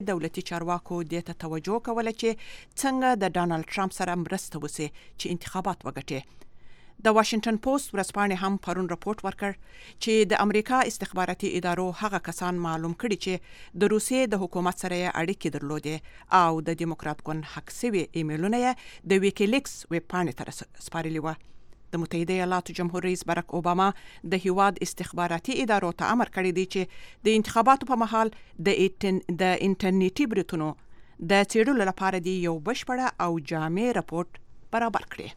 دولتي چارواکو دې ته توجه کوله چې څنګه د ډانلډ ټرمپ سره مرسته وسي چې انتخابات وګټي. د واشنگټن پوسټ ورځپاڼې هم پرون راپورټ ورکړ چې د امریکا استخباراتي ادارو هغه کسان معلوم کړي چې د روسیې د حکومت سره اړیکې درلودې او د دیموکرات ګوند حق سوي ایمیلونه د ویکیلیکس ویب پاڼې ته سپارلي وو. د متحده ایالاتو جمهور رئیس باراک اوباما د هیواد استخباراتي ادارو ته امر کړی دی چې د انتخاباتو په مهال د انټرنیټي بریتونو د څېړلو لپاره دی یو بشپړه او جامع راپورټ برابر کړي.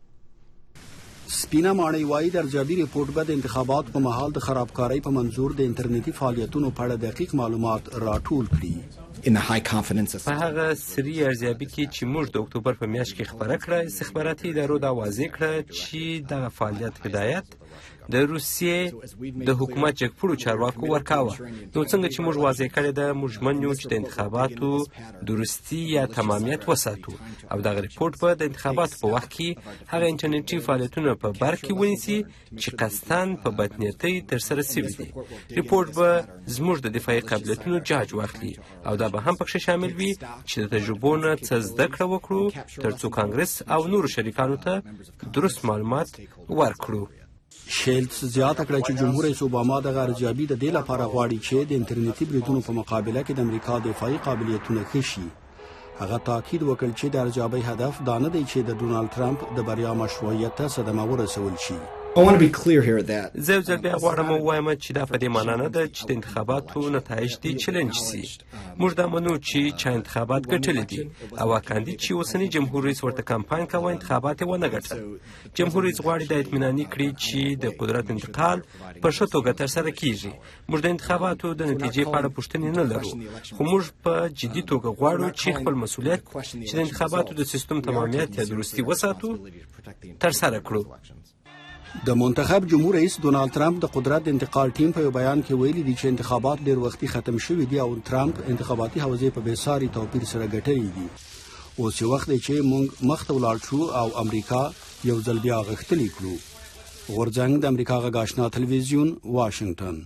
سپینا ماڼۍ وايي د ارزیابي ریپورټ به د انتخاباتو په مهال د خرابکارۍ په منظور د انټرنیټي فعالیتونو په اړه دقیق معلومات راټول کړي. په هغه سری ارزیابي کې چې موږ د اکتوبر په میاشت کې خبره کړه، استخباراتي ادارو دا واضح کړه چې دغه فعالیت هدایت د روسیې د حکومت جګپوړو چارواکو ورکاوه. نو څنګه چې موږ واضح کړی ده، موږ ژمن یو چې د انتخاباتو درستی یا تمامیت وساتو او دغه ریپورټ به د انتخاباتو په وخت کې هغه انټرنیټي فعالیتونه په بر کې ونیسي چې قصداً په بدنیتۍ ترسره شوي دي. ریپورټ به زموږ د دفاعي قابلیتونو جاج واخلي او دا به هم پکې شامل وي چې د تجربو نه څه زده کړه وکړو تر څو کانګرس او نورو شریکانو ته درست معلومات ورکړو. شیلز زیاته کړه چې جمهور رئیس اوباما دغه ارزیابي د دې لپاره غواړي چې د انټرنیټي بریدونو په مقابله کې د امریکا دفاعي قابلیتونه ښه شي. هغه تاکید وکړ چې د ارزیابۍ هدف دا نه دی چې د ډونالډ ټرمپ د بریا مشروعیت ته صدمه ورسول شي. زه یو ځل بیا غواړم ووایم چې دا په دې معنا نه ده چې د انتخاباتو نتایج دې چیلنج سي. موږ دا منو چې چا انتخابات ګټلي دي او کاندید چې اوسنی جمهور رئیس ورته کمپاین کوي انتخابات یې ونه ګټل. جمهور رئیس غواړي د اطمیناني کړي چې د قدرت انتقال په ښه توګه ترسره کیږي. موږ د انتخاباتو د نتیجې په اړه پوښتنې نه لرو، خو موږ په جدي توګه غواړو چې خپل مسؤلیت چې د انتخاباتو د سیستم تمامیت یا درستی وساتو ترسره کړو. د منتخب جمهور رئیس ډونالډ ټرمپ د قدرت د انتقال ټیم په یو بیان کې ویلي دي چې انتخابات ډېر وختي ختم شوي دي او ټرمپ انتخاباتي حوزې په بېساري توپیر سره ګټلي دي. اوس یو وخت دی چې موږ مخته ولاړ شو او امریکا یو ځل بیا غښتلي کړو. غورځنګ د امریکا غږ آشنا تلویزیون، واشنگټن.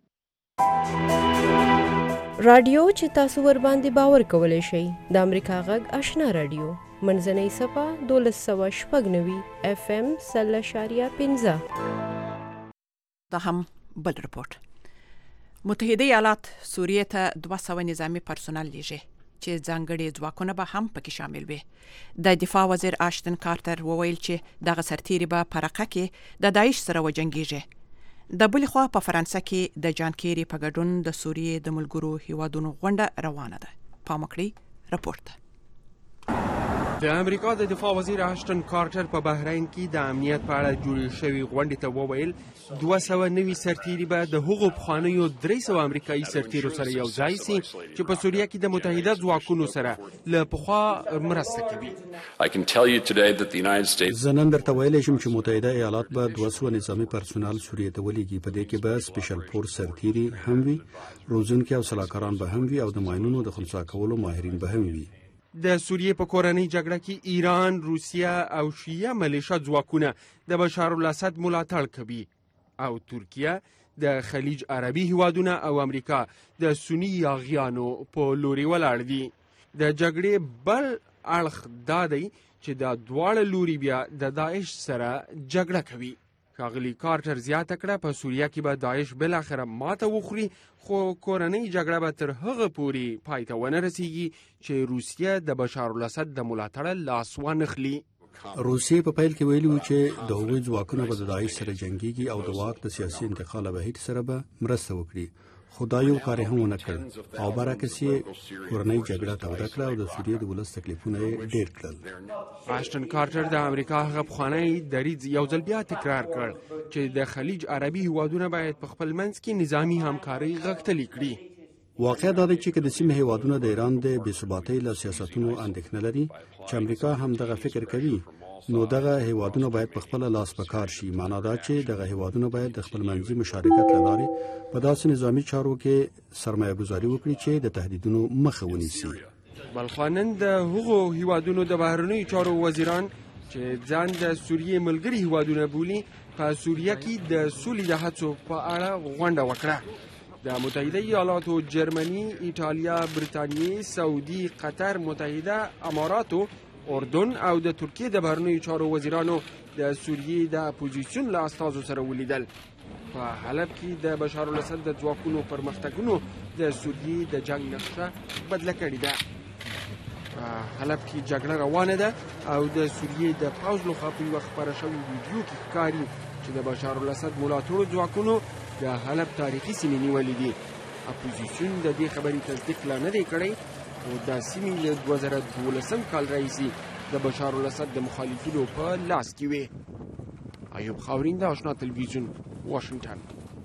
رادیو چې تاسو ور باندې باور کولی شئ د امریکا غږ آشنا رادیو منځنۍ صفه 1296 FM 0.15. دا هم بل رپورټ. متحده ایالات سوریې ته 200 نظامی پرسونل لیږي چې ځانګړي ځواکونه به هم پکې شامل وي. د دفاع وزیر آشتن کارتر وویل چې دغه سرتیري به په رقه کې د داعش سره وجنګیږي. د بلې خوا په فرانسه کې د جان کیری په ګډون د سوریې د ملګرو هیوادونو غونډه روانه ده. پام وکړئ رپورټ. د امریکا د دفاع وزیر آشتن کارتر په بحرین کې د امنیت په اړه جوړې شوې غونډې ته وویل 200 نوي سرتیري به د هغو پخوانیو 300 امریکایي سرتیرو سره یو ځای سي چې په سوریه کې د متحده ځواکونو سره له پخوا مرسته کوي. زه نن درته ویلی شم چې متحده ایالات به 200 نظامي پرسونل سوریې ته ولیږي. په دې کې به سپیشل فورس سرتیري هم وي، روزونکي او سلاکاران به هم وي او د ماینونو د خنثی کولو ماهرین به هم وي. د سوریې په کورنۍ جګړه کې ایران، روسیه او شیعه ملیشه ځواکونه د بشار الاسد ملاتړ کوي او ترکیه، د خلیج عربي هیوادونه او امریکا د سنی یاغیانو په لوري ولاړ دي. د جګړې بل اړخ دا دی چې دا دواړه لوري بیا د داعش سره جګړه کوي. ښاغلي کارټر زیاته کړه په سوریه کې به داعش بالاخره ماته وخوري، خو کورنۍ جګړه به تر هغه پورې پای ته ونه رسیږي چې روسیه د بشار الاسد د ملاتړه لاس وانخلي. روسیې په پیل کې ویلي و چې د هغوی ځواکونه به د داعش سره جنګیږي او د واک د سیاسي انتقال بهیر سره به مرسته وکړي، خو دا یو کار هم ونه کړ او برعکس یې کورنۍ جګړه توده کړه او د سوریې د ولس تکلیفونه یې ډېر کړل. آشتن کارټر د امریکا هغه پخوانی دریځ یو ځل بیا تکرار کړ چې د خلیج عربي هیوادونه باید په خپل منځ کې نظامی همکاري غښتلې کړي. واقع دا دی چې که د سیمې هیوادونه د ایران د بې ثباتۍ له سیاستونو اندېښنه لري چې امریکا هم دغه فکر کوي، نو دغه هیوادونه باید په خپل لاس په کار شي. معنا دا چې دغه هیوادونه باید د خپل منځي مشارکت له لارې په داسې نظامی چارو کې سرمایه گذاري وکړي چې د تهدیدونو مخه ونیسي. بلخو نن د هغو هیوادونو د بهرنیو چارو وزیران چې ځان د سوریې ملګري هیوادونه بولي په سوریه کې د سولې د هڅو په اړه غونډه وکړه. د متحده ایالاتو، جرمني، ایټالیا، برتانیې، سعودي، قطر، متحده اماراتو، اردن او د ترکیې د بهرنیو چارو وزیرانو د سوریې د اپوزیسیون له استازو سره ولیدل. په حلب کې د بشار الاسد د ځواکونو پرمختګونو د سوریې د جنگ نقشه بدله کړې ده. په حلب کې جګړه روانه ده او د سوریې د پوځ لخوا په یوه خپاره شوي ویډیو کې ښکاري چې د بشار الاسد ملاتړو ځواکونو د حلب تاریخي سیمې نیولې دي. اپوزیسیون د دې خبرې تصدیق لا نه دی کړی او دا سیمې له 2012 کال راهیسې د بشار الاسد د مخالفینو په لاس کې وې. ایوب خاورین، د آشنا تلویزیون، واشنگټن.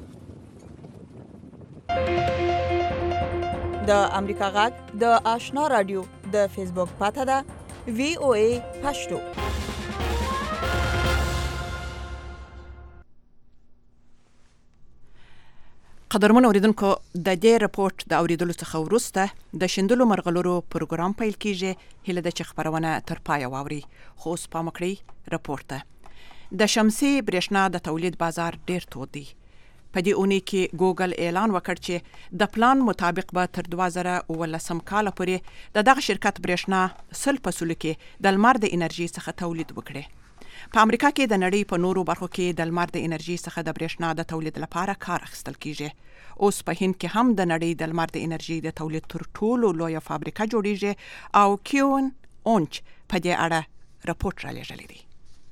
د امریکا غږ د آشنا رادیو د فیسبوک پاته ده VOA پښتو. قدرمن اوریدونکو، د دې رپورت د اوریدلو څخه وروسته د شندلو مرغلرو پروګرام پیل کیږي. هله د خبرونه تر پای واوري. خو اوس پام کړئ رپورت ته. د شمسي برېښنا د تولید بازار ډیر تود دی. په دې اونۍ کې ګوګل اعلان وکړ چې د پلان مطابق به تر 2019 کال پورې دغه شرکت برېښنا 100% کې د لمر د انرژي څخه تولید وکړي. په امریکا کې د نړۍ په نورو برخو کې د لمر د انرژي څخه د برېښنا د تولید لپاره کار اخیستل کیږي. اوس په هند کې هم د نړۍ د لمر د انرژي د تولید تر ټولو لویه فابریکه جوړیږي او کیون اونچ په دې اړه راپورټ را لېږلی دی.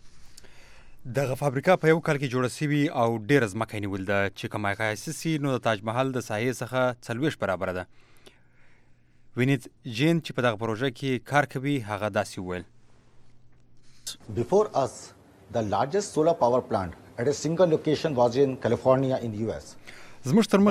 دغه فابریکه په یو کال کې جوړه شوې او ډېره ځمکه یې نیولې ده چې که مقایسه سي نو د تاج محل د ساحې څخه 40 برابره ده. وینیت جین چې په دغه پروژه کې کار کوي هغه داسې وویل: Before us, the largest solar power plant at a single location was in California in the US. زموږ تر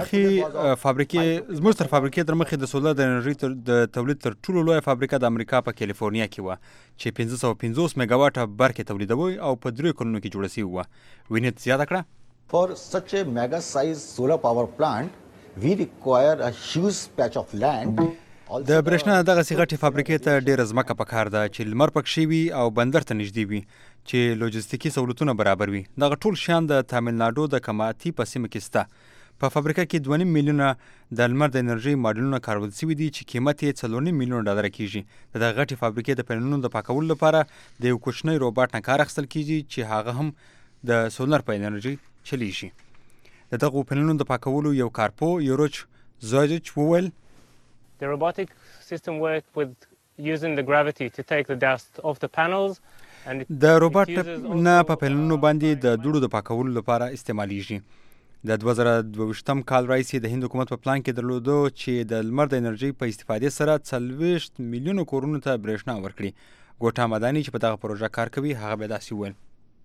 فابریکې تر مخې د سولر د انرژي د تولید تر ټولو لویه فابریکه د امریکا په کالیفورنیا کې وه چې 550 میګاواټه برق تولیدوي او په 3 کلونو کې جوړه شوې وه. وینیت زیاته کړه: For such a mega size solar power plant, we require a huge patch of land. د برېښنا دغه غټې فابریکې ته ډېره ځمکه پکار ده چې لمر پکښې وي او بندر ته نږدې وي چې لوجستیکي سهولتونه برابر وي. دغه ټول شیان د تامل ناډو د کماتی په سیمه کې شته. په فابریکه کې 2.5 میلیونه د لمر د انرژي ماډلونه کارول شوي دي چې قیمت یې 4.5 میلیونه ډالر کیږي. د دغه غټې فابریکې د پنلونو د پاکولو لپاره د یو کوچنی روباټ نه کار اخیستل کیږي چې هغه هم د سولر په انرژي چلیږي. د دغه پنلونو د پاکولو یو کارپو یوروچ زوجچ وویل: The robotic system worked with using the gravity to take the dust off the panels. د روباټ نه په پنلونو باندې د دوړو د پاکولو لپاره استعمالیږي. د 2022 کال راهیسې د هند حکومت په پلان کې درلودو چې د لمر د انرژي په استفادې سره 40 میلیونو کورونو ته برېښنا ورکړي. ګوټا مدانی چې په دغه پروژه کار کوي هغه به داسې وویل: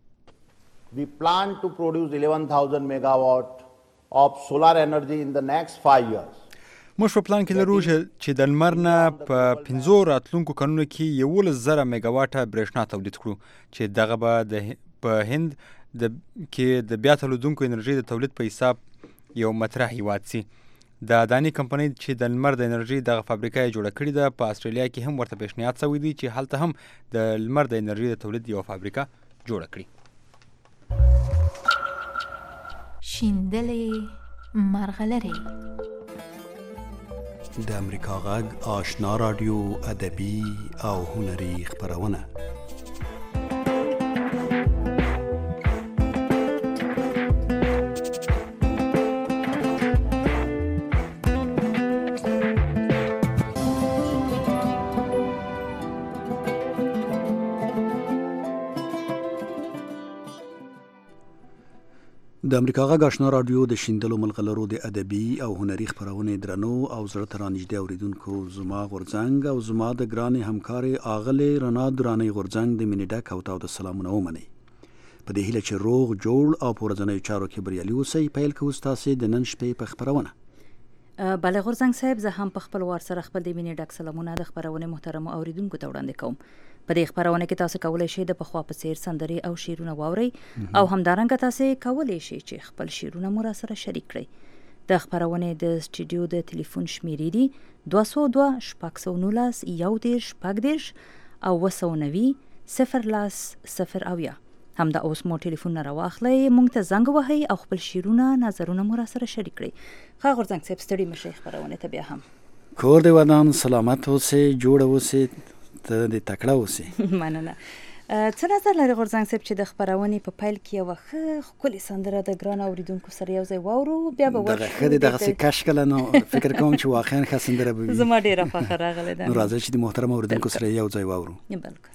We plan to produce 11,000 megawatt of solar energy in the next 5 years. موږ په پلان کې لرو چې د لمر نه په 5 راتلونکو کلونو کې 11,000 میګاواټه برېښنا تولید کړو چې دغه به په هند کې د بیا تولیدونکو انرژي د تولید په حساب یو مطرح هیواد سي. د اداني کمپنۍ چې د لمر د انرژي دغه فابریکه یې جوړه کړې ده په استرالیا کې هم ورته پیشنهاد شوی دی چې هلته هم د لمر د انرژي د تولید یو فابریکه جوړه کړي. شیندلې مرغلرې د امریکا غږ آشنا رادیو ادبي او هنري خبرونه. د امریکا غږ آشنا رادیو د شیندلو ملغلرو د ادبي او هنري خبرونه درنو او زړه ته رانږدې اوریدونکو زما غورځنګ او زما د ګرانې همکارې اغلې رڼا درانۍ غورځنګ د مینې ډک او تاوده سلامونه ومنئ. په دې هیله چې روغ جوړ او په ورځنیو چارو کې بریالي اوسئ. پیل کوو ستاسې د نن شپې په خبرونه. بله غورځنګ صاحب، زه هم په خپل وار سره خپل د مینې ډک سلامونه د خبرونې محترمو اوریدونکو ته وړاندې کوم. په دې خبرونه کې تاسو کولای شئ د پخوا په څیر سندرې او شعرونه واورئ او همدارنګه تاسو کولای شئ چې خپل شعرونه مو سره شریک کړئ. د خبرونې د سټوډیو د ټلیفون شمیرې دي 202 619 11 14 او 290 0 0 0. همدا اوس مو ټلیفون را واخلئ، موږ ته زنګ وهئ او خپل شعرونه نظرونه مو را سره شریک کړئ. ښه غورځنګ صاحب ستړي مشئ خپرونې ته بیا هم. کور دې ودان، سلامت اوسئ، جوړ اوسئ، ته دې تکړه اوسئ. مننه. څه نظر لري غورځنګ صاحب چې د خپرونې په پیل کې یوه ښه ښکلې سندره د ګران اوریدونکو سره یو ځای واورو، بیا به دغه ښه دی، دغسې کش کله نو فکر کوم چې واقعا ښه سندره به وي. زما ډېره خوښه راغلې ده. نو راځئ چې د محترم اوریدونکو سره یو ځای واورو. بلکل.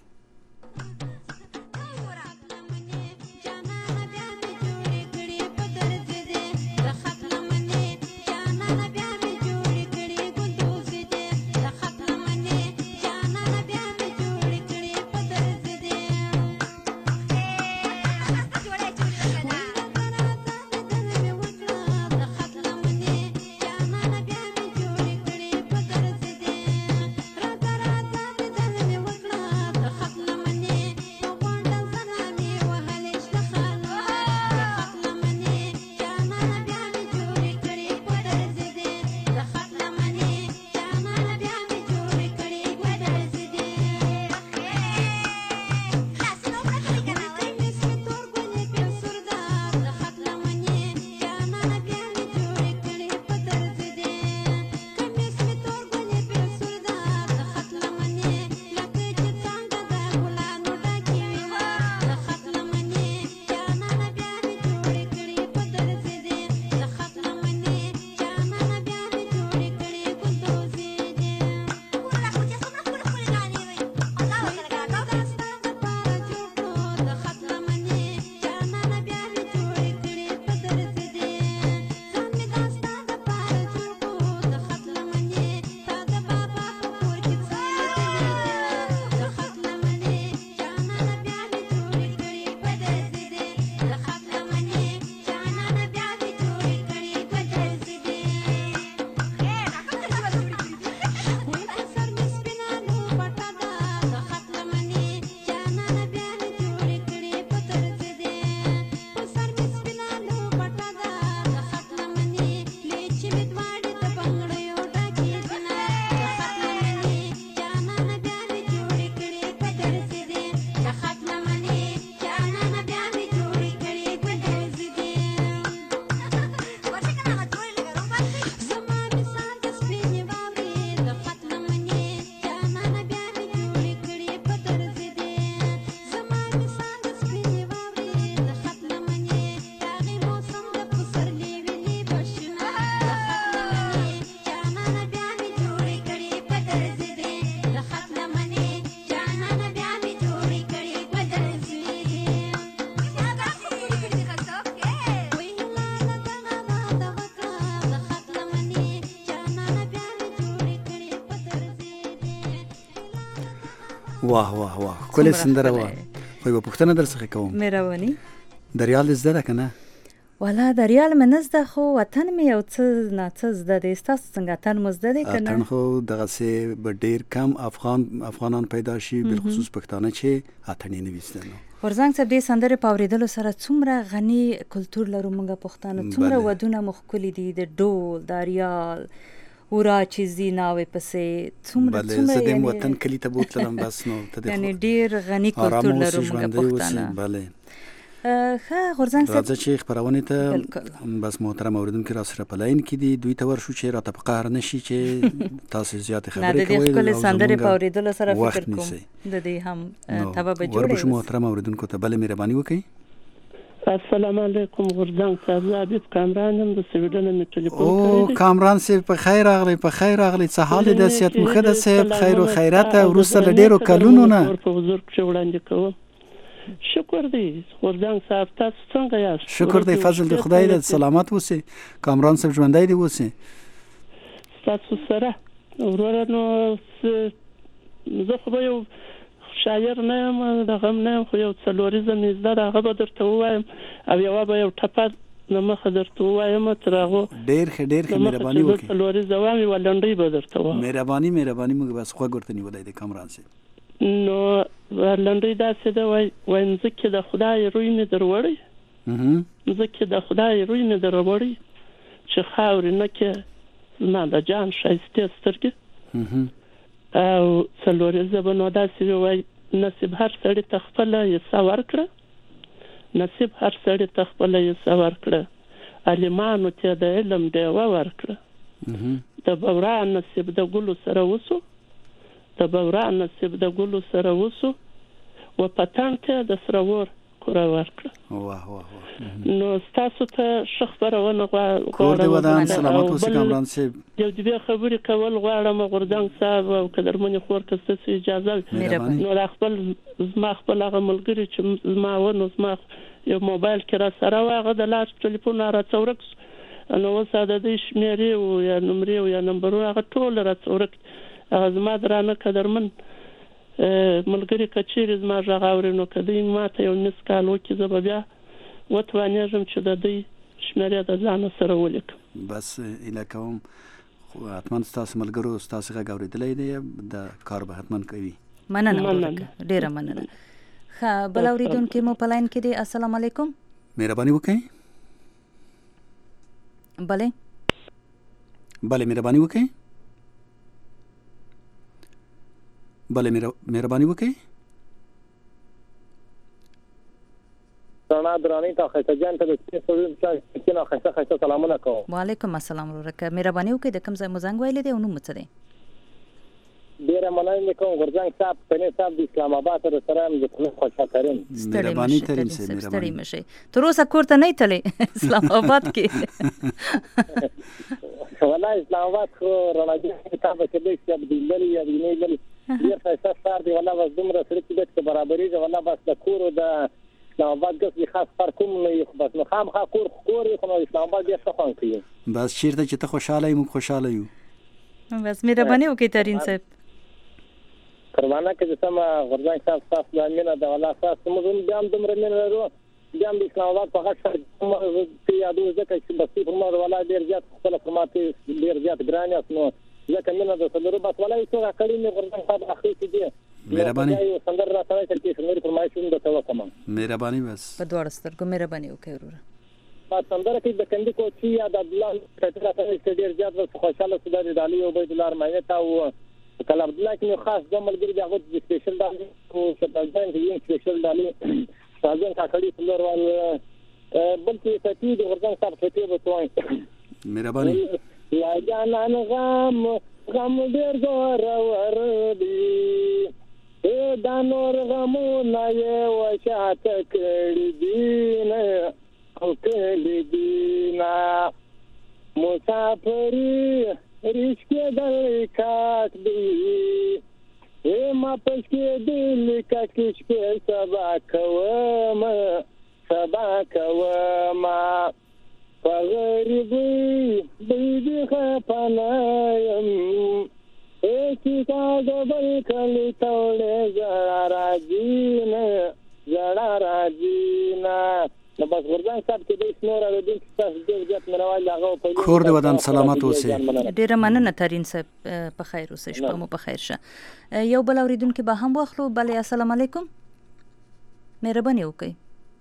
واه واه واه ښکلې سندره وه. خو یوه پوښتنه در څخه کوم، مهرباني. دریال دې زده ده که نه؟ والا دریال مې نه زده، خو وطن مې یو څه ناڅه زده دی. ستاسو څنګه اتن مو زده دی که نه؟ اتن خو دغسې به ډېر کم افغانان پیدا شي، بالخصوص پښتانه چې اتن یې نه وي زده. نو غورځنګ صاحب دې سندرې په اورېدلو سره څومره غني کلتور لرو موږ پښتانه، څومره ودونه مو ښکلي دي، د ډول، دریال، ورا چې ځي ناوې پسې، څومره زه دې وطن کلي ته بوتلم بس. نو یعنې ډېر غني کلتور لرو موږ پښتانه. بله. ښه غورځنګ صاحب، راځه چې خپرونې ته بس محترم اوریدونکي را سره په لاین کې دي، دوی ته ورشو چې راته په قهر نه شي چې تاسې زیاتې خبرې کوئ. نه د دې ښکلې سندرې په اورېدلو سره فکر کوم د دې هم تبه به جوړه وربشو محترم اوریدونکو ته بله مهرباني وکړئ. السلام علیکم غورځنګ صاحب، زه عبید کامران یم، د سویډن مې ټلیفون کړی. او کامران صاحب په خیر راغلی، په خیر راغلی. څه حال دی؟ صحت مو ښه ده صاحب؟ خیر و خیرات وروسته له ډېرو کلونو نه په حضور کښې وړاندې کوم. شکر دی غورځنګ صاحب، تاسو څنګه یاست؟ شکر دی، فضل دی خدای دی، سلامت اوسئ. کامران صاحب ژوندی دی اوسئ. ستاسو سره وروره، نو زه خو به یو شاعر نه یم، دغه هم نه یم، خو یو څلوریزه مې زده ده، هغه به درته ووایم، او یوه به یو ټپه نه مخه درته ووایم. تر هغو ډېر ښه ډېر ښه، مهرباني وکړئ. څلوریزه وایم، یوه لنډۍ به درته وایم. مهرباني موږ بس غوږ ورته نیولی دی کامران صاحب. نو لنډۍ داسې ده، وایي مځکې د خدای روی مې در وړی، مځکې د خدای روی مې در وړی، چې خاورې نه کې زما د جان ښایستې سترګې. او څلوریزه به نو داسې وایي، نصیب هر سړي ته خپله حصه ورکړه، نصیب هر سړی ته خپله حصه ورکړه، عالمانو ته د علم ډیوه ورکړه. د بورا نصیب د ګلو سره وسو، د بورا نصیب د ګلو سره وسو، و پتنګ ته د سره ور کوره ورکړه. واه واه واه. نو ستاسو ته ښه خپرونه غواړم. کور دې ودان، سلامت اوسې کامران صاحب. یو دوې خبرې کول غواړم غورځنګ صاحب او قدرمنې خور که ستاسو اجازه وي. نو دا زما خپل هغه ملګري چې زما زما یو موبایل کې را سره و، هغه د لاس ټلیفون راڅه ورک شو. نو اوس د دې شمېرې او یا نمرې او یا نمبرونه هغه ټول راڅه ورک. هغه زما درانه قدرمن ملګري که چیرې زما غږ اوري نو که دوی ماته یو نصف کال وکړي زه به بیا وتوانېږم چې د دوی شمېرې د ځانه سره ولیکم. بس ایله کوم حتما ستاسو ملګرو ستاسو غږ اورېدلی دی، د کار به حتما کوي. مننه ډېره مننه. ښه بل اورېدونکی مو په لاین کې دی. السلام علیکم. مهرباني وکړئ. بله مهرباني وکړئ. مهرباني وکړئ. رڼا دراني ته خیسه جان ته د سپېڅلو نه خیسه سلامونه کوم. وعلیکم السلام ورکه. مهرباني وکړئ د کوم ځای مو زنګ ویلی دی او نوم مو څه دی؟ ډېره مننه کوم غورځنګ صاحب، پنې صاحب د اسلام آباد سره هم د خوشحال کریم. مهرباني ترین صاحب، ستړي مشئ. تر اوسه کور ته نه یې تللی اسلام آباد کې؟ والله اسلام آباد خو رڼا جان کتاب کې دی چې د لري یا د نه لري ډېر ښایسته ښار دی. والله بس دومره سړي چې بیت کې برابرېږي. والله بس د کور او د اسلام آباد ګس خاص فرق کوم نه وي، خو بس نو خامخا کور خو نو اسلام آباد ډېر ښه خوند کوي. بس چېرته چې ته خوشحاله یې موږ خوشحاله یو. بس مهرباني وکړئ ترین صاحب. قربانه کې چې سمه غورځنګ صاحب ستاسو د مینه د والله ستاسو موږ بیا هم دومره مینه لرو، بیا هم د اسلام آباد په غږ سره یادو ځکه چې بس پر ما والله ډېر زیات خپله پر ما ډېر زیات ګران یاست. نو ځکه مینه درته لرو. بس والله څوک کړي مې غورځنګ صاحب اخري کې دی. مهرباني. سندره را سره چې څنګه فرمایش هم درته وکړم. مهرباني. بس په دواړو سترګو مهرباني وکړئ وروره. ما سندره کې د کندي کوچي یا د عبدالله کتر سره ډېر زیات خوشاله سوداري علي او عبید الله رحماني تا او کله عبدالله کې خاص د ملګری دغه سپیشل دالي او شتالدان کې یو سپیشل دالي سازن کاکړي څلور وال بلکې ستې د ورځن صاحب ته به توای. مهرباني. یا جانان غم ډېر زور ور دی، دا نور غمونه یې وشاته کړي دي نه او کړي دي نه مسافري رشکې دل کاټ دی ما پښکې دل کاټ کې سبا کوم په غریبي دې خپنایم چې تا د بل کلی تولې زړه راځينه. نو بس غورځنګ صاحب کې د شنور او د تاسو د زیات منوال هغه په کور دې ودان سلامت اوسې. ډیره مننه ترین صاحب، په خیر اوسې، شپه مو په خیر شه. یو بل اوریدونکو به هم واخلو. بله السلام علیکم. مهرباني وکړئ.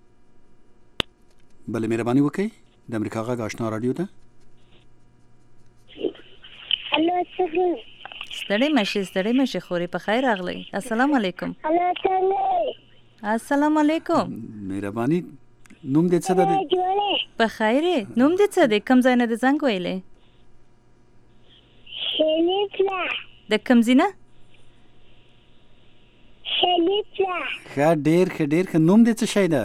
بله مهرباني وکړئ. د امریکا غږ آشنا رادیو ته. ستړي مشي خوري په خیر راغلی. السلام علیکم. السلام علیکم. مهرباني. نوم دې څه ده؟ په خیر. نوم دې څه دی؟ کوم ځای نه د زنګ ویلې؟ شریفه. د کوم ځای نه؟ شریفه. ښه ډېر نوم دې څه شی ده؟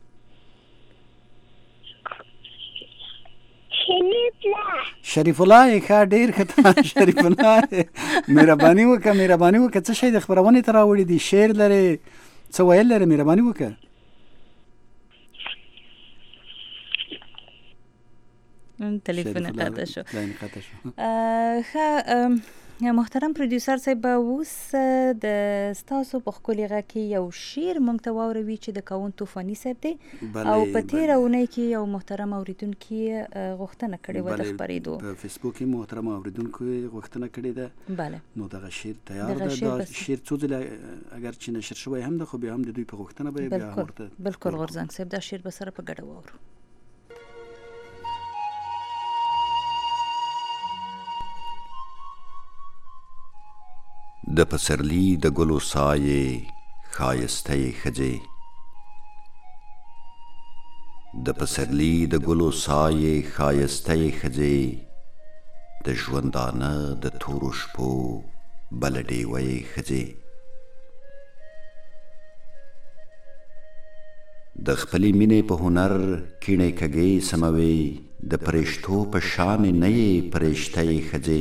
شریف الله. ښه ډېر ښه شریف الله. مهرباني وکړه څه شی د خپرونې ته راوړي دي؟ شعر لرې، څه ویل لرې؟ مهرباني وکړه. تلیفون قطع شو. محترم پروډوسر صاحب، اوس د ستاسو په ښکلي غږ کې یو شعر موږ ته واوروي چې د کاون طوفاني صاحب دی او په تېره اونۍ کې یو محترم اوریدونکي غوښتنه کړې وه د خپرېدو. په فیسبوک کې محترم اوریدونکو غوښتنه کړې ده. بله. نو دغه شعر تیار ده. دا شعر څو ځله اگر چې نشر شوی هم ده، خو بیا هم د دوی په غوښتنه به بیا ورته بالکل غورځنګ صاحب دا شعر به سره په ګډه واورو. د پسرلی د ګلو سایې ښایسته ښځې د پسرلی د ګلو سایې ښایسته ښځې د ژوندانه د تورو شپو بله ډیوه ښځې د خپلې مینې په هنر کیڼې کږې سموي د پرښتو په شان نه یې پرښته ښځې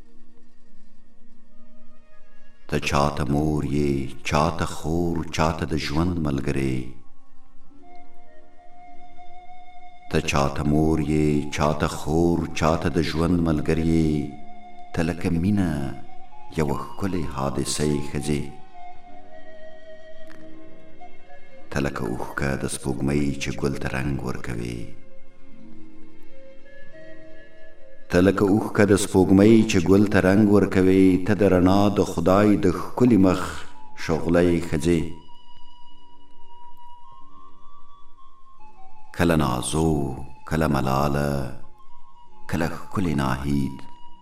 ته چاته مور یې چاته خور چاته د ژوند ملګری ته چاته مور یې چاته خور چاته د ژوند ملګری ته لکه مینه یوه ښکلې حادثه ښځې ته لکه اوښکه د سپوږمۍ چې ګل ته رنګ ورکوي ته لکه اوښکه د سپوږمۍ چې ګل ته رنګ ورکوي ته د رڼا د خدای د ښکلي مخ شغله ښځې کله نازو کله ملاله کله ښکلې ناهید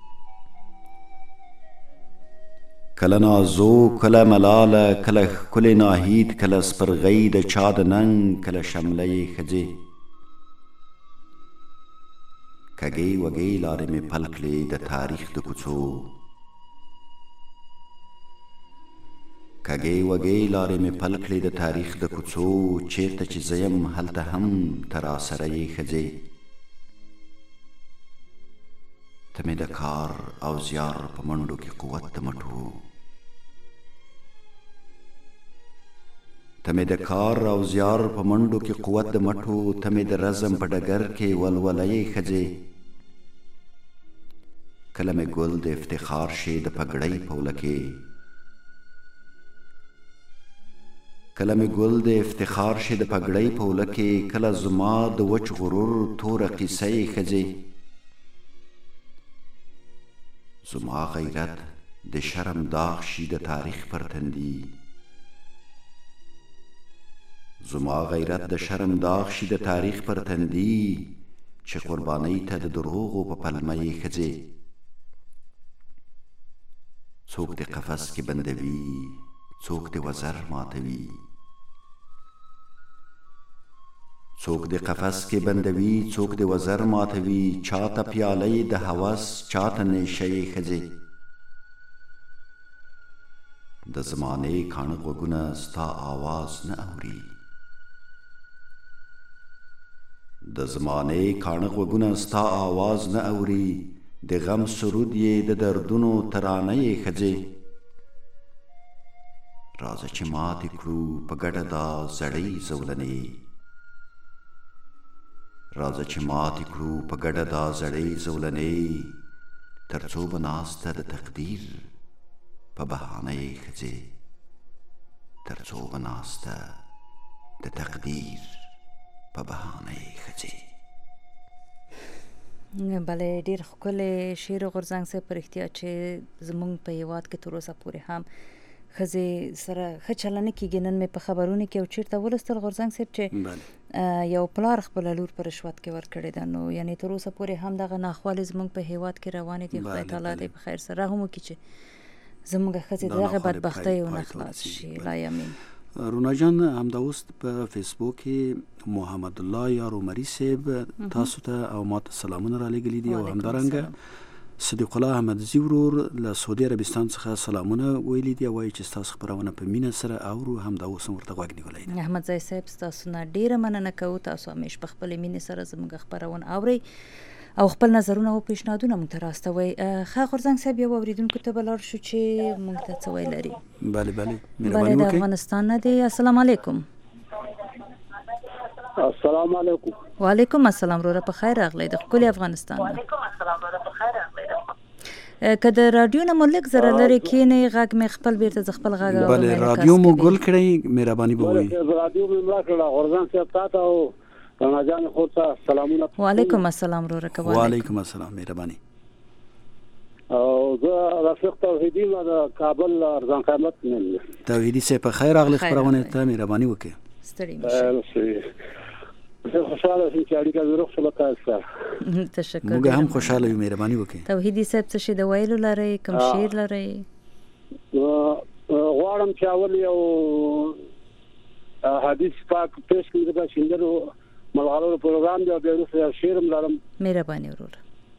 کله نازو کله ملاله کله ښکلې ناهید کله سپرغۍ د چا د ننګ کله شمله ښځې کږې وږې لارې مې پل کړې د تاریخ د کوڅو کږې وږې لارې مې پل کړې د تاریخ د کوڅو چیرته چې زه یم هلته هم ته راسره یې ښځې ته مې د کار او زیار په منډو کې قوت د مټو ته مې د کار او زیار په منډو کې قوت د مټو ته مې د رزم په ډګر کې ولوله یې ښځې کله مې ګل د افتخار شي د پګړۍ په وله کې کله مې ګل د افتخار شي د پګړۍ په وله کې کله زما د وچ غرور توره قیسه یې ښځې زما غیرت د شرم داغ شي د تاریخ پر تندي زما غیرت د شرم داغ شي د تاریخ پر تندي چې قربانۍ ته د دروغو په پلمه یې ښځې څوک د قفس کې بندوي څوک د وزر ماتوي څوک د قفس کې بندوي څوک د وزر ماتوي چاته پیالۍ د هوس چاته نیشه یې ښځې د زمانې کاڼه غوږونه ستا آواز نه اوري د زمانې کاڼه غوږونه ستا آواز نه اوري د غم سرود یې د دردونو ترانه یې ښځې راځه چې ماتې کړو په ګډه دا زړې زولنې راځه چې ماتې کړو په ګډه دا زړې زولنې تر څو به ناسته د تقدیر په بهانه یې ښځې تر څو به ناسته د تقدیر په بهانه یې ښځې بله ډېر ښکلی شعر غورځنګ صاحب په رښتیا چې زموږ په هېواد کې تر اوسه پورې هم ښځې سره ښه چلند نه کېږي نن مې په خبرونو کې یو چېرته ولوستل غورځنګ صاحب چې یو پلار خپله لور په رشوت کې ورکړې ده نو یعنې تر اوسه پورې هم دغه ناخوالې زموږ په هېواد کې روانې دي خدای تعالی دې په خیر سره رحم وکړي چې زموږ ښځې د دغه بدبختۍ ونه خلاص شي لا یمین رونا جان همدا اوس په فیسبوک کې محمد الله یار عمري صاحب تاسو ته او ماته سلامونه را لېږلي دي او همدارنګه صدیق الله احمدزي ورور له سعودي عربستان څخه سلامونه ویلي دي او وایي چې ستاسو خپرونه په مینه سره اورو همدا اوس هم ورته غوږ نیولی دی احمدزی صاحب ستاسو نه ډېره مننه کوو تاسو همیش په خپلې مینې سره زموږ خپرونه اورئ او خپل نظرونه او پیشنهادونه موږ ته راستوئ ښه غورځنګ صاحب یو اورېدونکو ته به لاړ شو چې موږ ته څه ویل لري بله بله د افغانستان نه دی السلام علیکم السلام علیکم وعلیکم السلام وروره په خیر راغلی د ښکلي افغانستان نه که د رادیو نه مو لږ زره لرې کښېنئ غږ مې خپل بېرته زه خپل غږ اورم بله رادیو مو ګل کړئ مهرباني به وایي رادیو مې مړه کړله غورځنګ صاحب تا ته او رڼا جان خور ته سلامونه وعلیکم السلام وروره که وعلیکم السلام مهرباني او زه رفیق توحیدي یم د کابل ارزان قیمت نوم یم توحیدي صاحب په خیر راغلی خپرونې ته مهرباني وکړئ ستړي مه شئ زه خوشحاله شوم چې اړیکه مې روغ شوله تاسو سره تشکر موږ هم خوشحاله یو مهرباني وکړئ توحیدي صاحب څه شي د ویلو لرئ کوم شعر لرئ غواړم چې اول یو حدیث پاک پیش کړم د باشندرو ملغلو پروګرام دی او بیا وروسته شعر لرم. مهرباني ورور.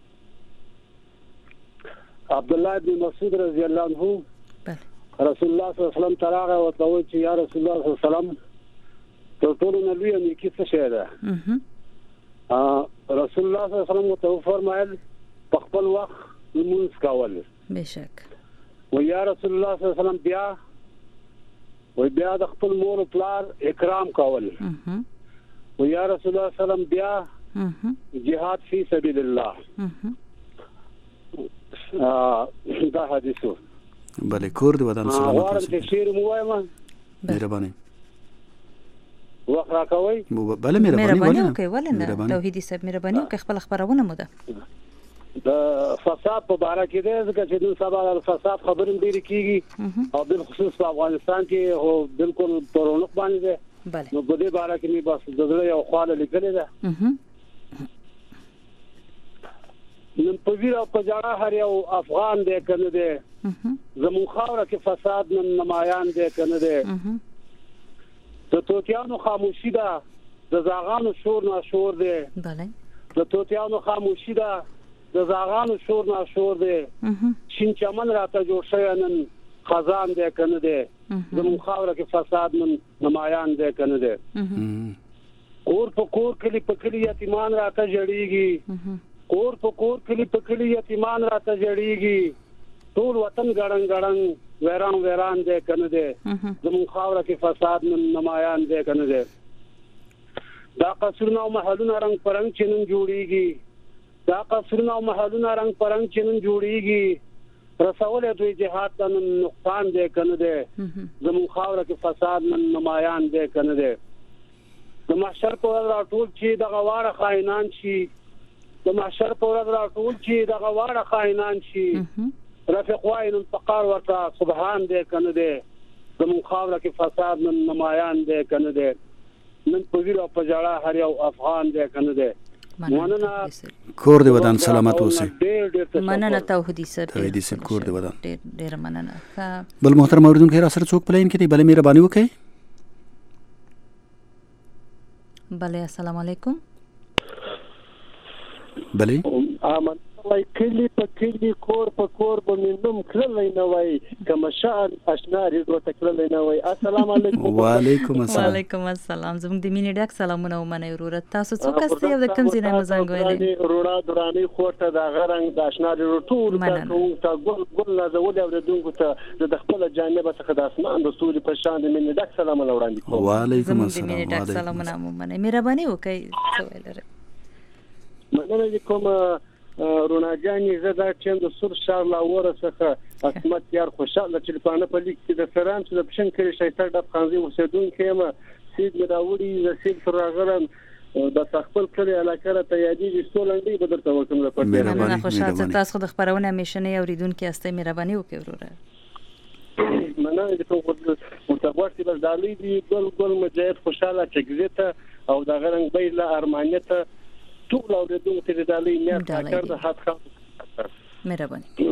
عبدالله بن مسعود رضی الله عنه رسول الله صلی الله علیه وسلم تراغه او ته چې یا رسول الله صلی الله علیه وسلم ته ټول نبی نیکی څه شی ده؟ رسول الله صلی الله علیه وسلم ته فرمایل په خپل وخت لمونځ کول. بشک. و یا رسول الله صلی الله علیه وسلم بیا د خپل مور او پلار اکرام کول. و یا رسول الله صلی الله علیه وسلم بیا جهاد فی سبیل الله. دا حدیثو. بله کور دی ودان سلامت اوسه. ورته شعر مو وایم. مهرباني. وخت راکوي. بله مهرباني وکړئ ولنه توحیدی صاحب مهرباني وکړئ خپل خبرونه مو ده. د فساد په اړه کې ده ځکه چې نن سبا د فساد خبرې ډېرې کیږي او بل خصوص په افغانستان کې هو بالکل پرونق باندې ده. نو په دې اړه کې مې بس د زړه یو خواله لیکلې ده. نن په ویرا په جړه هر یو افغان دی کنه دی زمون خاوره کې فساد نن نمایان دی کنه دی. د توتیانو خاموشي ده د زاغانو شور ناشور دی. بله د توتیانو خاموشي ده د زاغانو شور ناشور دی. شین چمن راته جوړ شوی نن خزان دی کنه دی زمون خاوره کې فساد نن نمایان دی کنه دی. کور په کور کلی په کلی یتیمان راته جړیږي. کور په کور کلی په کلی یتیمان راته جړیږي. ټول وطن ګړنګ ګړنګ ویران ویران دی کنه دی زمون خاوره کې فساد نن نمایان دی کنه دی. دا قصرونه او محلونه رنگ پرنګ چنن جوړیږي. دا قصرونه او محلونه رنگ پرنګ چنن جوړیږي. رسول دوی جهاد ته نقصان دی کنه دی زمون خاوره کې فساد نن نمایان دی کنه دی. د محشر په ورځ راټول چې د غواړه خائنان شي. د محشر په ورځ راټول چې د غواړه خائنان شي. رفیق وای نن فقار ورته سبحان دی کنه دی زمون خاوره کې فساد نن نمایان دی کنه دی. نن په ویرا په جړه هر یو افغان دی کنه دی. مننه کور دی ودان سلامت اوسئ. مننه توحیدی صاحب. توحیدی صاحب کور دی ودان. ډیر مننه. بل محترم اوریدونکو را سره څوک پلاین کې دی بل مهرباني وکړئ. بله السلام علیکم. بله امن وای کلی په کلی کور په کور به منوم کړلای نه وای کوم شان اشناری ورته کړلای نه وای. السلام علیکم. وعلیکم السلام. وعلیکم السلام. زموږ د مینې ډک سلامونه ومنئ وروره. تاسو څوک یاست او د کوم ځای نه مزنګ ویلې؟ روڼا درانی خوټه د غرنګ د اشناری ټول ته ګل ګل لازول او د دونکو ته د خپل جانب څخه د اسمان د سوري په شان د مینې ډک سلامونه وړاندې کوم. وعلیکم السلام. زموږ د مینې ډک سلامونه ومنئ. مهرباني وکړئ څه ویل. مننه کوم روناګانی زدا چې د سور شار لا ورسخه اسمت یار خوشاله چې په په لیک کې د فرانس د پښن کړي شیطان د خانزي اوسیدونکو یم سید مراوړي د سید فراغرن د خپل کړي علاقه را تیاری سولندې به درته وکم د پټه. مننه خوشاله تاسو د خبرونه همیشنه اوریدونکو استه مهرباني وکړئ وروره. مننه کوم متابعتي بس دالي دی ګل ګل مجاهد خوشاله چګزته او د غرنګ بیل ارمانیت ټول اوریدونکو ته د دالي نیت کار د حد خاطر مهرباني.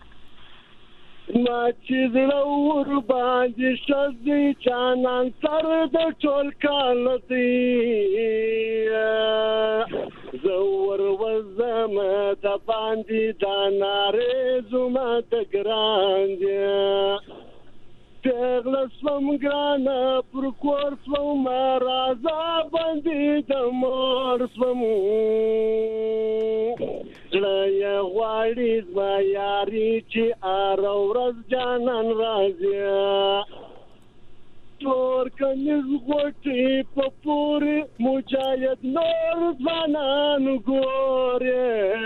ما چې زړه باندې شذې چانان سر د ټول کال دی زور وزم د باندې د نارې زما د ګران دی تغلا سوم ګرانا پر کور سوم رازا باندې د مور سوم زړه غواړي زما یاري چې ار ورځ جانان راځي تور کنيز غوټي په پوري مجاهد نور ځوانان ګوري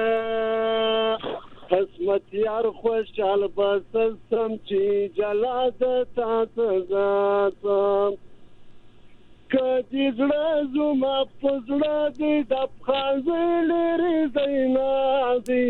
قسمت یار خوشحال بس سم چې جلاد تاسو ذاتم کدی زړه زما پزړه دې د خازل لري زینادي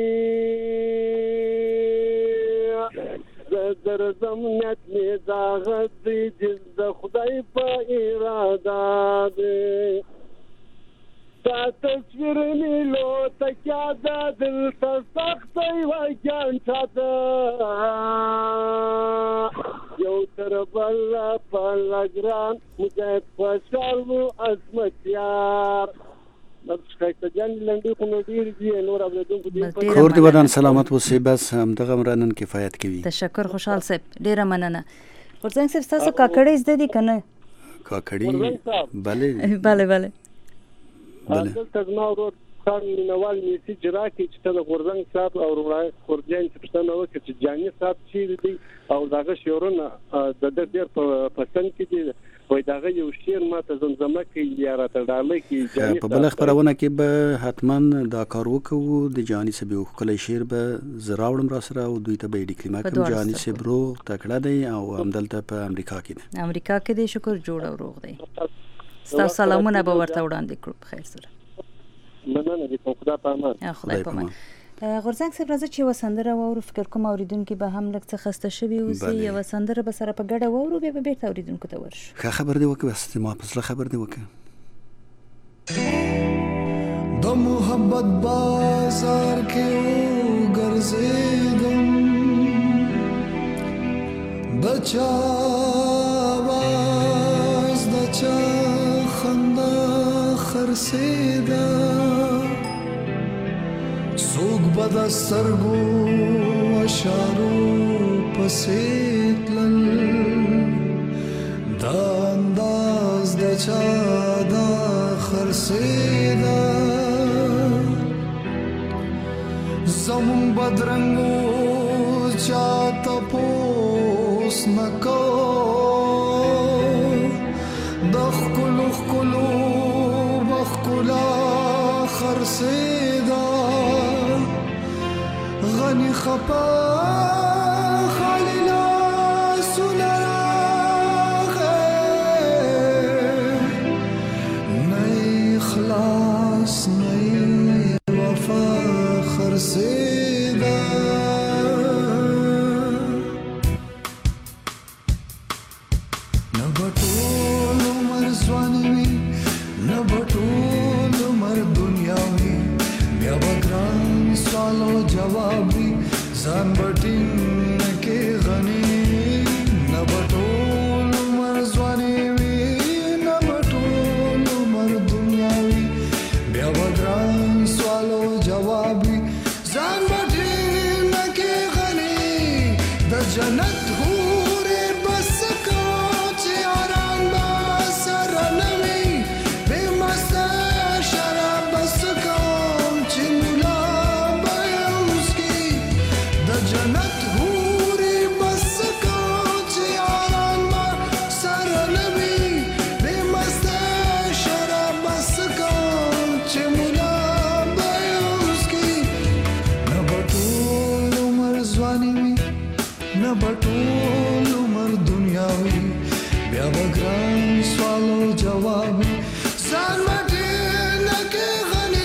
زر زمنت می داغت دې د خدای په اراده دې تا تصویر نیلو تکیا دا دل تا سخت وای جان تا دا یو تر بلا بلا ګران مجاهد خوشحال و عظمت یار ښایسته جان لنډۍ خو نو ډېرې دي نور اورېدونکو دې کور دې ودان سلامت اوسئ بس همدغه مرنن کفایت کوي. تشکر خوشحال صاحب ډېره مننه. غورځنګ صاحب ستاسو کاکړۍ زده دي که نه؟ کاکړي بله بله بله دلته زما ورور خان مینوال نیسي چې راکړي چې ته د غورځنګ صاحب او خورجین چې پوښتنه وکړي چې جاني صاحب چیرې دی او د هغه شعرونه د ده ډېر پسند کې دي وایي د هغه یو شعر ما ته زمزمه کوي یا راته ډالۍ کوي جاني په بله خپرونه کې به حتما دا کار وکړو. د جاني صاحب یو ښکلی شعر به زه راوړم را سره او دوی ته به یې ډیکلیمه کړم. جاني صاحب روغ تکړه دی او همدلته په امریکا کې دی. امریکا کې دی شکر جوړ او روغ دی. ستاسو سلامونه به ورته وړاندې کړو په خیر سره. مننه دې په خدا په امان. خدای په امان. غورځنګ صاحب راځه چې یوه سندره واورو. فکر کوم اوریدونکي به هم لږ څه خسته شوي اوسي. یوه سندره به سره په ګډه واورو بیا به بیرته اوریدونکو ته ورشو. ښه خبر دې وکړه بس ما په زړه خبر دې وکړه. د محبت بازار کې وګرځېدم د چا آواز د چا خندا خرڅېده څوک به د سترګو اشارو پسې تلل دا انداز د چا دا خرڅېده زمون بدرنګو چا تپوس نه کو د ښکلو ښکلو به ښکلا خرڅېده غني خپا خالي لاسونه راغی نه اخلاص نه وفا خرڅېده نه به ټول عمر ځواني وي نه به ټول عمر دنیا وي بیا به ګران سوال او جواب وي ځان به ټینګ کې غني نه به ټول عمر ځواني وي نه به ټول عمر دنیا وي بیا به ګران سوال او جواب وي ځان به ټینګ کې غني د جنت حورې بس کو چې آرام به سره نه وي بې مسته شراب بس کوم چې ملا به اوسکي د جنت حورې بس کو چې آرام به سره نه وي بې مسته شراب بس کوم چې ملا به اوسکي نه به ټول عمر ځواني وي نه به ټول عمر دنیا وي بیا به ګران سوال او جواب وي ځان به ټینګ کې غني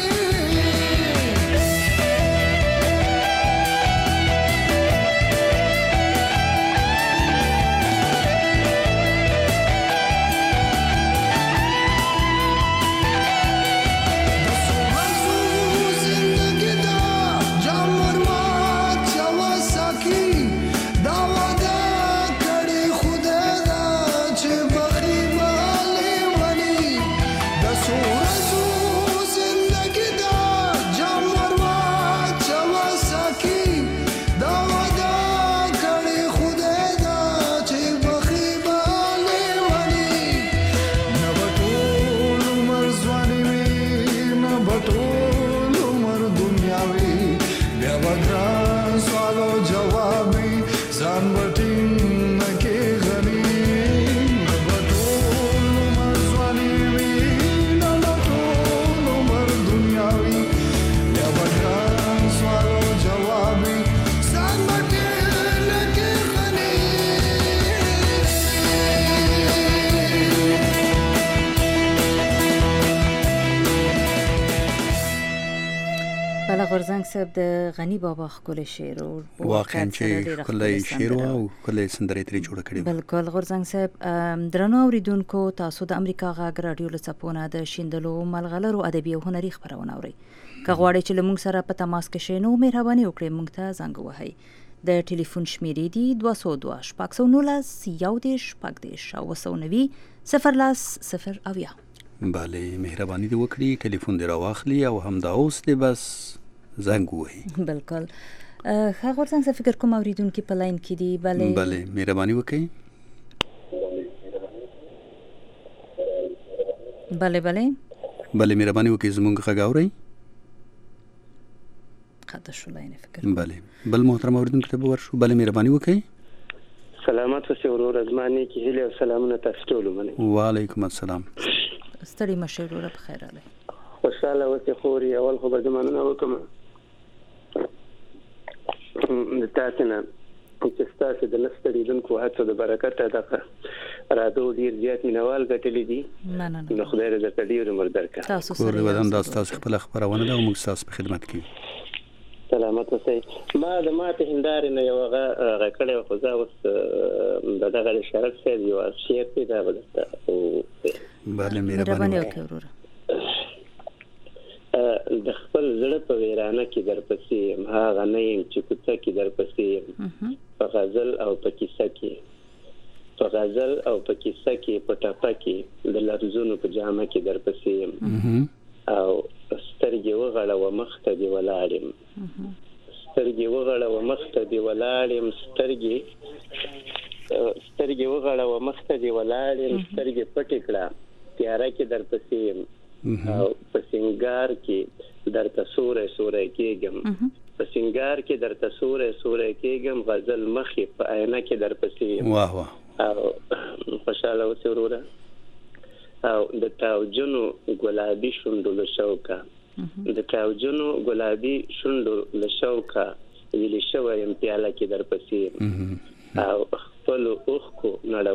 زندگی دا جامر ما چوا ساکی دا وعده کړي خدا دا چې بخي مالي ونی د سورزو زندگی دا جامر ما چوا ساکی دا وعده کړي خدا دا چې بخي مالي ونی نه به ټول عمر ځواني وي نه به ټول عمر دنیا وي بیا به ګران سوال او جواب وي ځان به ټینګ کې غني نه به ټول عمر ځواني وي نه به ټول عمر دنیا وي بیا به ګران سوال او جواب وي ځان به ټینګ کې غني بله غورځنګ صاحب د غني بابا ښکلی شعر واقعا چې ښکلی شعر و او ښکلی سندرې ترې جوړه کړې وه. بالکل غورځنګ صاحب درنو اوریدونکو تاسو د امریکا غږ راډیو له څپو نه د شیندلو ملغلرو ادبي او هنري خپرونه اورئ. که غواړئ چې له موږ سره په تماس کې شئ نو مهرباني وکړئ موږ ته زنګ ووهئ. د ټلیفون شمیرې دي 202 شپږ19 یودېرش شپږدېرش او 290 010 اویا. بله مهرباني دې وکړي ټلیفون دې راواخلي او همدا اوس دې بس زنګ ووهي. بالکل ښه غورځنګ زه فکر کوم اوریدونکي په لاین کې دي. بله مهرباني وکړئ. بله مهرباني وکړئ زموږ غږ اورئ. قطع شو لاین فکر. بله بل محترم اوریدونکي ته به ورشو. بله مهرباني وکړئ. سلامات اوسئ ورور ازماني کې هیله او سلامونه تاسو ټول منئ. وعلیکم السلام. ستړي مشه وروره په خیر راغلی. خوشاله اوسئ خوري. اول خو به زه مننه وکړم د تاسو نه چې ستاسو د نستړېدونکو هڅو د برکته دغه راډیو ډېر زیات مینوال ګټلي دي. نو خدای دې درته ډېر عمر درکړي. کور دې ودان دا ستاسو خپله خپرونه ده او موږ ستاسو په خدمت کې یو. سلامت اوسئ. ما د ماتې هندارې نه یو هغه کړی خو زه اوس د دغه د شرف صاحب یو شعر دی دا به درته بله مهرباني وکړئ وروره. د خپل زړه په ویرانه کې درپسې یم، هغه نه یم چې کوڅه کې درپسې یم، په غزل او په کیسه کې په ټپه کې د لفظونو په جامه کې درپسې یم او سترګې وغړوه مخ ته دې ولاړ یم سترګې وغړوه مخ ته دې ولاړ یم سترګې وغړوه مخ ته دې ولاړ یم سترګې پټې کړه تیاره کې درپسې یم او په سنگار کې درته سوری سوری کېږم په سنگار کې درته سوری سوری کېږم غزل مخې په آینه کې درپسې یم او خوشحاله اوسې وروره. او د تاوجنو ګلابي شونډو له شوکه ویلې شوی یم پیاله کې درپسې یم او خپلو اوښکو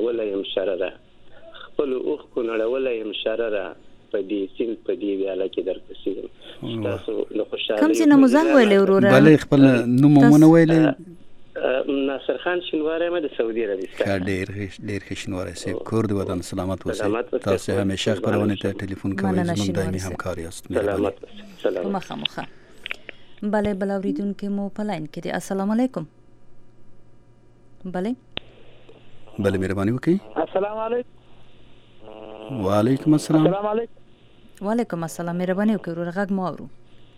نړولی یم شرره په دې سیند په دې ویاله کې درپسې یم. تاسو له خوشحالۍ کوم ځای نه مو زنګ ویلی وروره؟ بله خپل نوم مو ونه ویلی؟ ناصر خان شینواری یم د سعودي عربستان. ډېر ښه شینواری صاحب. کور دې ودان سلامت اوسئ. تاسو همیشه خپرونې ته ټلیفون کوئ زموږ دایمي همکار یاست. مخه بله بل اوریدونکي مو په لاین کې دي. السلام علیکم. بله مهرباني وکړئ. السلام علیکم. وعلیکم السلام. وعلیکم السلام. مهرباني وکړئ وروره غږ مو اورو.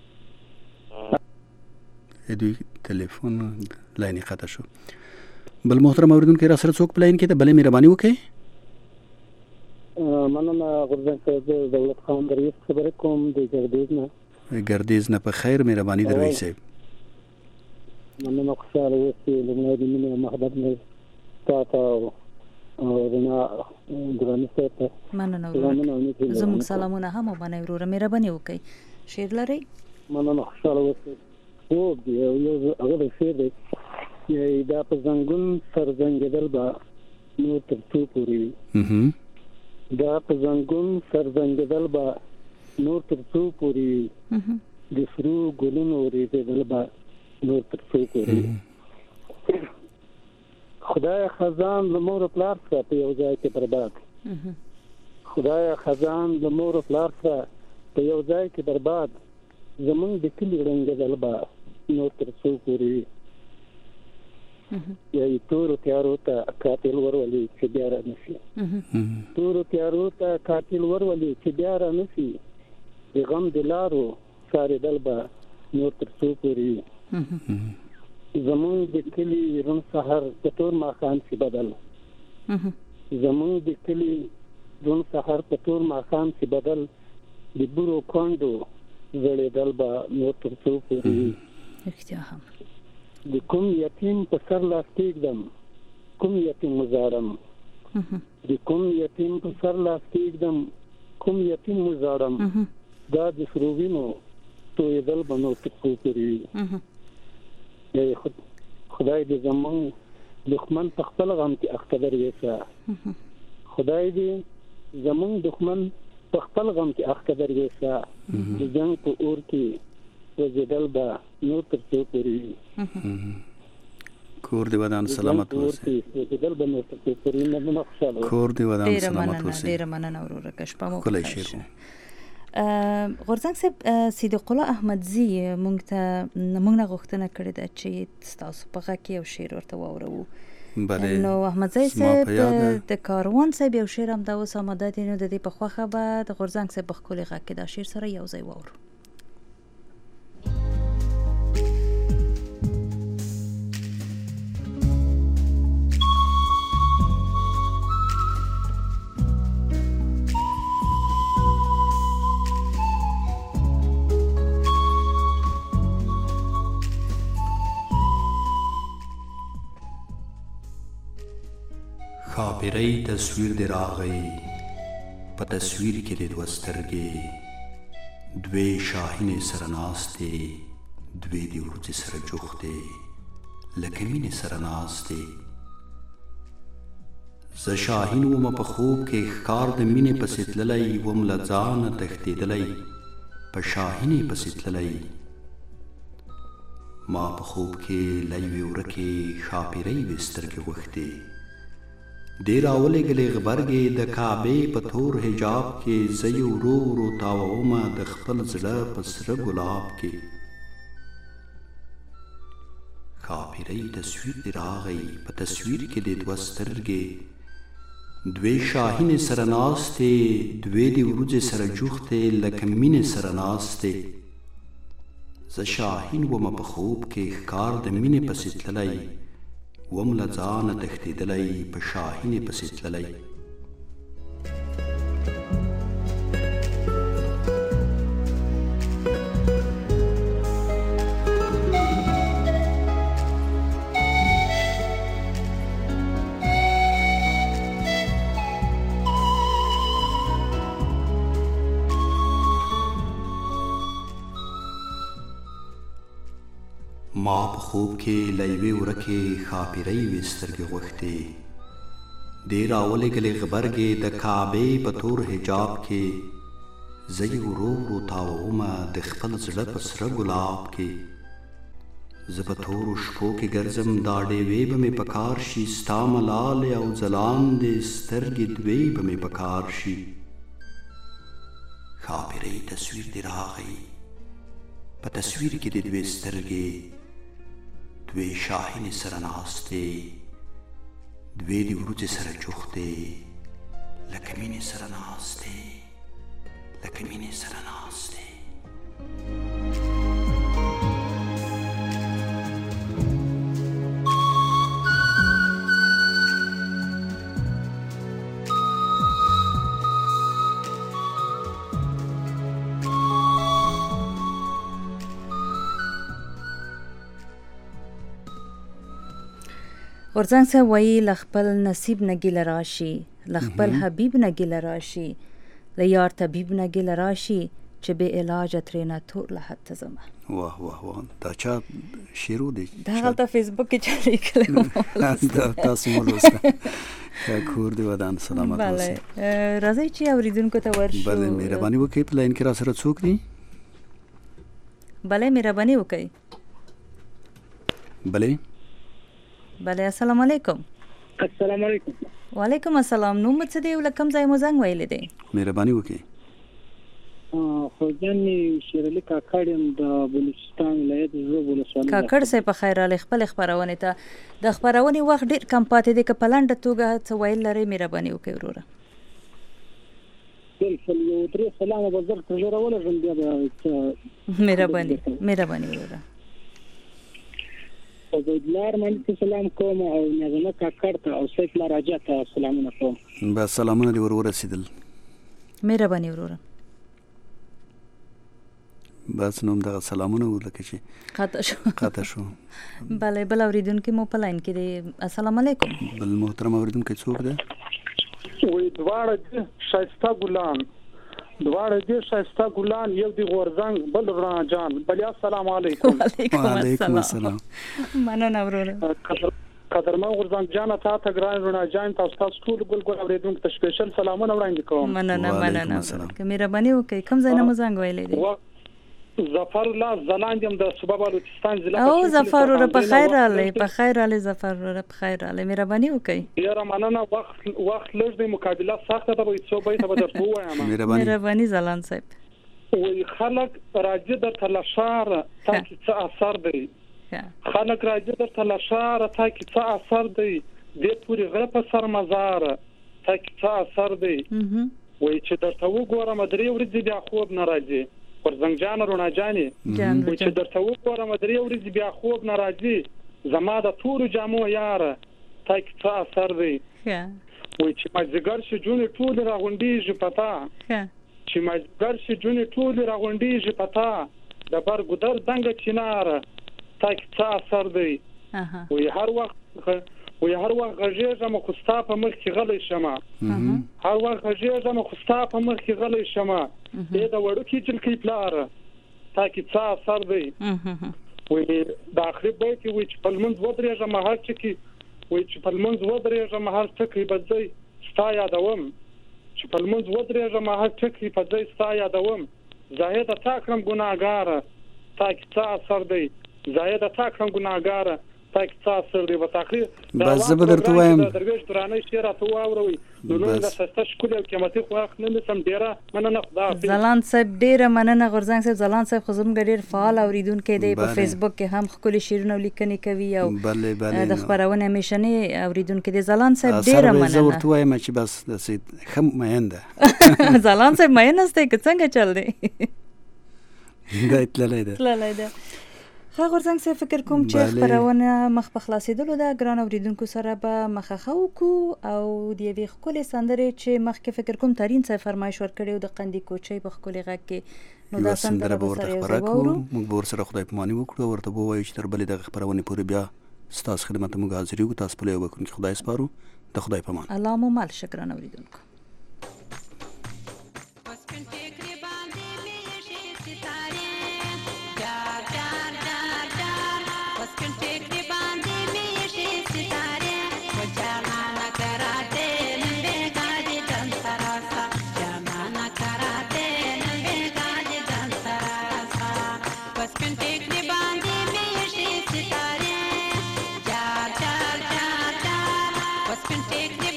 دوی ټلیفون لاین قطع شو. بل محترم اوریدونکي را سره څوک په لاین کې ده؟ بله مهرباني وکړئ. مننه غورځنګ صاحب. دولت خان درویش خبرې کوم د ګردیز نه په خیر. مهرباني درویش صاحب. مننه خوشحاله اوسئ. لومړی د مینې او محبت نه تا ته او رڼا ګراني صاحب ته مننه وروره. زموږ سلامونه هم ومنئ وروره. مهرباني وکړئ. شعر لرئ؟ مننه خوشحاله اوسئ. خوب دی یو هغه د شعر دی دا په زنګون سر زنګېدل به نور تر څو پورې وي دا په زنګون سر زنګېدل به نور تر څو پورې وي د سرو ګلونو ورېږدېدل به نور تر څو پورې وي خدای خزان له مور پلار سره په یو ځای کې برباد خدای خزان له مور پلار سره په یو ځای کې برباد زمونږ د کلي ړنګېدل به نور تر څو پورې وي یا تورو تیارو ته قاتل ورولي چې بیا را نشي تورو تیارو ته قاتل ورولي چې بیا را نشي د غم د لارو سارېدل به نور تر څو پورې وي زمونږ د کلي رون سهار په تور ماښام شي بدل زمونږ د کلي رون سهار په تور ماښام شي بدل د بورو کونډو زړېدل به نور تر څو پورې وي د کوم یتیم په سر لاس کېږدم کوم یتیم وزاړم د کوم یتیم په سر لاس کېږدم کوم یتیم وزاړم دا د سرو وینو تویېدل به نور تر څو پورې وي خدای دې زمونږ دښمن په خپل غم کې اخته درویسه خدای دې زمونږ دښمن په خپل غم کې اخته درویسه د جنګ په اور کې وزېدل به نور تر څو پورې وي کور دې ودان سلامت اوسئ کور دې ودان سلامت اوسئ. ډېره مننه وروره که شپه مو ښکلی شعر و. غورځنګ صاحب صدیق الله احمدزي موږ نه غوښتنه کړې ده چې ستاسو په غږ کې یو شعر ورته واورو. نو احمدزي صاحب د کاروان صاحب یو شعر هم دا اوس آماده دی، نو د دې په خوښه به د غورځنګ صاحب په ښکلي غږ کې دا شعر سره یو ځای واورو. خاپیرۍ تصویر دی راغی په تصویر کې د دوه سترګې دوې شاهینې سره ناستې دوې د ورځې سره جوختې لکه مینې سره ناستې. زه شاهین وم په خوب کې ښکار د مینې پسې تللی وم له ځانه تښتېدلی په شاهینې پسې تللی. ما په خوب کې له یوې ورکې ښاپیرۍ وې سترګې غوښتې دې راولېږلې غبرګې د کعبې په تور حجاب کې زه یې ورو ورو تاوومه د خپل زړه په سره ګلاب کې. ښاپیرۍ تصویر دې راغی په تصویر کې دې دوه سترګې دوې شاهینې سره ناستې دوې د وروځې سره جوختې لکه مینې سره ناستې. زه شاهین ومه په خوب کې ښکار د مینې پسې تللی وم له ځانه تښتېدلی په شاهینې پسې تللی. ما په خوب کې له یوې ورکې ښاپیرۍ وې سترګې غوښتې دې راولېږلې غبرګې د کعبې په تور حجاب کې زه یې ورو ورو تاوومه د خپل زړه په سره ګلاب کې. زه په تورو شپو کې ګرځم دا ډېوې به مې په کار شي ستا ملالې او ځلانده سترګې دوې به مې په کار شي. ښاپیرۍ تصویر دې راغی په تصویر کې دې دوې سترګې دوې شاهینې سره ناستې دوې د وروځې سره جوختې لکه مینې سره ناستې لکه مینې سره ناستې. غورځنګ صاحب وایي له خپل نصیب نه ګیله راشي له خپل حبیب نه ګیله راشي له یار طبیب نه ګیله راشي چې بې علاجه ترېنه تور لحد ته ځمه. واه واه واه دا چا شعر دی؟ دا هلته فیسبوک کې چا لیکلی و تاسو مو لوسته. کور دې ودان سلامت اوسئ. راځئ چې اورېدونکو ته ورشو. بله مهرباني وکړئ په لاین کې را سره څوک دي؟ بله مهرباني وکړئ. بله بله السلام علیکم. السلام علیکم. وعلیکم السلام. نوم مو څه دی او له کوم ځای مو زنګ ویلی دی؟ مهرباني وکړئ. خوږجان شیرعلي کاکړ یم د بلوچستان ولایت ژوب ولسوالۍ. کاکړ صاحب په خیر راغلی خپلې خپرونې ته. د خپرونې وخت ډېر کم پاتې دی، که په لنډه توګه څه ویل لرئ مهرباني وکړئ وروره. بالکل یو درې سلامه به درته ژر ولږم بیا به مهرباني وروره. عبیدالله ارماني ته سلام کوم او نظمه کاکړ ته او سیف الله راجا ته سلامونه کوم. بس سلامونه دې ورسېدل. مهرباني وروره. بس نوم دغه سلامونه ولکه چې قطع شو. بله بل اورېدونکي مو په لاین کې دی. السلام علیکم. بل محترم اورېدونکی څوک دی؟ وی دواړه دې ښایسته ګلان یو دی غورځنګ بل رڼا جان. بل السلام علیکم. وعلیکم السلام. مننه وروره. قدرمن غورځنګ جان ته ګران رڼا جان تاسو ټول ګل اورېدونکو ته سپیشل سلامونه وړاندې کوم. مننه که مهرباني وکړئ. کوم ځای نه مو زنګ ویلی دی؟ ظفر الله زلاند یم د صوبه بلوچستان ضلع. او ظفر وروره په خیر راغلی ظفر وروره په خیر راغلی. مهرباني وکړئ. یاره مننه. وخت لږ دی، مقابله سخته ده، به څو بیته به درته ووایم. مهرباني زلاند صاحب. وی خلک راځي درته له ښاره تا کې څه اثر دی خلک راځي درته له ښاره تا کې څه اثر دی دې پورې غره په سر مزاره تا کې څه اثر دی وی چې درته وګورم 3 ورځې بیا خوب نه راځي پر زنګجان رونا جانې وی چې درته وګورم 3 ورځې بیا خوب نه راځي زما د تورو جامو یاره تا کې څه اثر دی وی چې مازدیګر شي جونې ټول راغونډېږي پتا چې مازدیګر شي جونې ټول راغونډېږي پتا د برګودر دنګ چیناره تا کې څه اثر دی وی هر وخت غږېږم خو ستا په مخ کې غلی شمه هر وخت غږېږم خو ستا په مخ کې غلی شمه دې د وړوکې جلکۍ پلاره تا کې څه اثر دی وی د آخري بیت کې وی چې په لمونځ ودرېږم هر څه کې وی چې په لمونځ ودرېږم هر څه کې به ځای ستا یادوم چې په لمونځ ودرېږم هر څه کې په ځای ستا یادوم زاهده تا کړم ګناهګاره تا کې څه اثر دی زاهده تا کړم ګناهګاره تا کې څه اثر دی بس آخري بس زه به درته وایم درویش درانه شعر راته واوروي نو نن د سسته ښکلي او قیمتي خو وخت نه نیسم ډېره مننه خداحافظ ځلاند صاحب ډېره مننه غورځنګ صاحب ځلاند صاحب خو زموږ ډېر فعال اورېدونکی دی په فیسبوک کې هم ښکلي شعرونه او لیکنې کوي او د خپرونې همیشنی اورېدونکی دی ځلاند صاحب ډېره مننه زه ورته وایم چې بس داسې ښه مین ده ځلاند صاحب مین هستی که څنګه چل دی دا تللی ده ښه غورځنګ صاحب فکر کوم چې خپرونه مخ په خلاصېدلو ده ګران اورېدونکو سره به مخه وکړو او د یوې ښکلې سندرې چې مخکې فکر کوم تارین صاحب فرمایش ورکړی و د قندي کوچۍ په ښکلي غږ کې نو دا سندره به ورته خپره کړو موږ به ورسره خدای پاماني وکړو ورته به ووایو چې تر بلې دغه خپرونې پورې بیا ستاسو خدمت ته موږ حاضر یو تاسو په لیو بکونکي خدای سپارو د خدای پامان الله مو مال شه ګران اورېدونکو Take